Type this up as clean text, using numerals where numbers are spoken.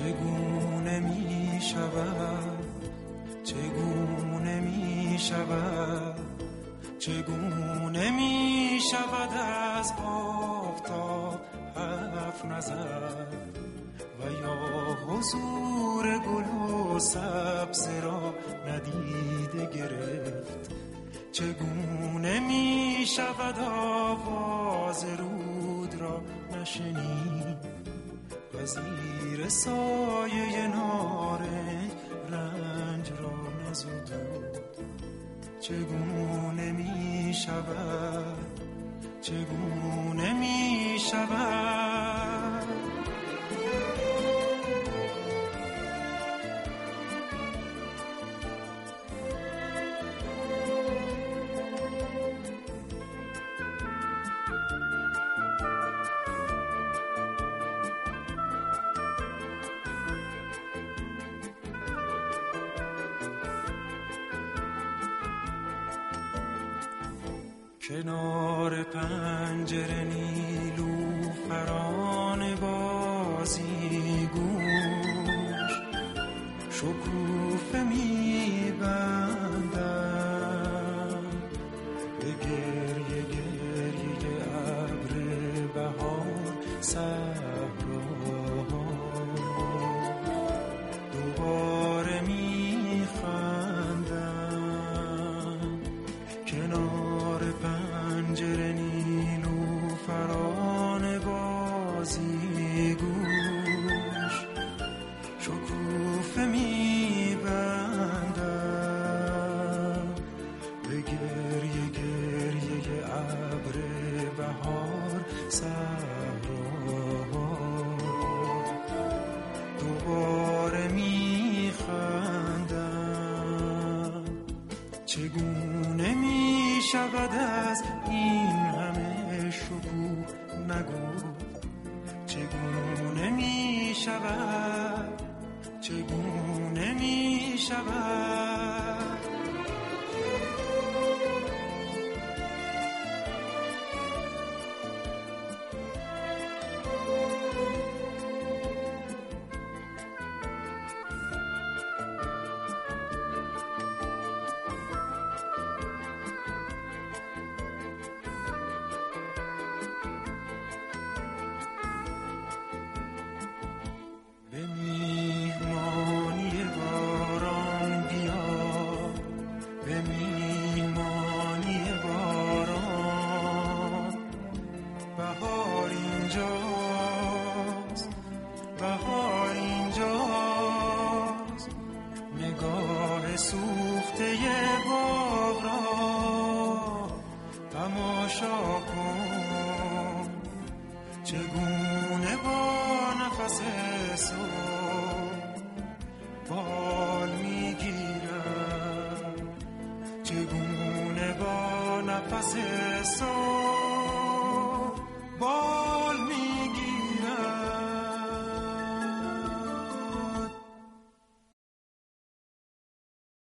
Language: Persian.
چگونه می شود، چگونه می شود، چگونه می شود از آفتاب حرف نزد و یا حضور گل و سبز را ندیده گرفت. چگونه می شود آواز رود را نشنید و زیر سایه نارنج رنج را نزدود. چگونه می شود، چگونه می شود. کنار پنجره نیلوفران بازی گوش شکوفه می‌بندم به گریه گریه ابر بهار صحراها. دوباره می‌خندم کنار پنجره نیلوفران بازی گوش شکوفه می‌بندم به گریه گریه ابر بهار صحراها. دوباره می‌خندم چگونه می شود از این همه شکوه نگو. چگونه می شود، چگونه می شود. به میهمانی باران بیا، به میهمانی باران. بهار اینجاست، بهار اینجاست. نگاه سوخته باغ را تماشا کن. چگونه با نفس صبح بال میگیرم، چگونه با نفس صبح